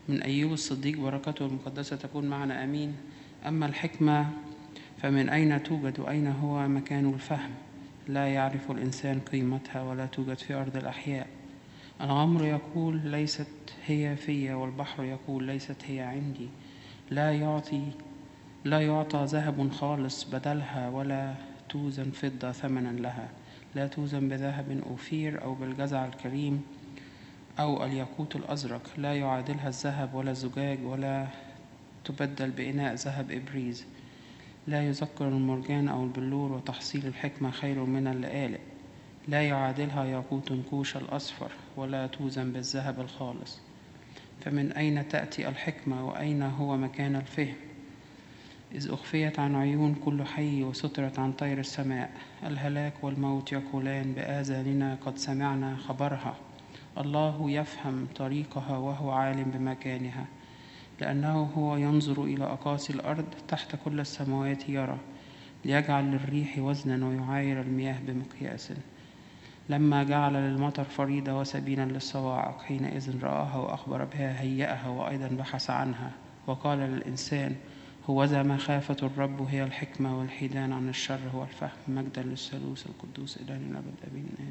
من أيوب الصديق بركته المقدسة تكون معنا آمين. أما الحكمة فمن أين توجد وأين هو مكان الفهم؟ لا يعرف الإنسان قيمتها ولا توجد في أرض الأحياء. الغمر يقول ليست هي في، والبحر يقول ليست هي عندي. لا يعطى ذهب خالص بدلها، ولا توزن فضة ثمنا لها. لا توزن بذهب أوفير أو بالجزع الكريم أو الياقوت الأزرق. لا يعادلها الذهب ولا الزجاج، ولا تبدل بإناء ذهب إبريز. لا يذكر المرجان أو البلور، وتحصيل الحكمة خير من اللآلئ. لا يعادلها ياقوت كوش الأصفر، ولا توزن بالذهب الخالص. فمن أين تأتي الحكمة وأين هو مكان الفهم؟ إذ أخفيت عن عيون كل حي وسترت عن طير السماء. الهلاك والموت يقولان بآذاننا قد سمعنا خبرها. الله يفهم طريقها وهو عالم بمكانها، لأنه هو ينظر إلى أقاصي الأرض، تحت كل السماوات يرى. ليجعل للريح وزنا ويعاير المياه بمقياس. لما جعل للمطر فريدة وسبيلا للصواعق، حينئذ رآها وأخبر بها، هيأها وأيضا بحث عنها. وقال للإنسان هوذا مخافة الرب هي الحكمة، والحيدان عن الشر هو الفهم. مجدا للثالوث القدوس إلى الأبد آمين.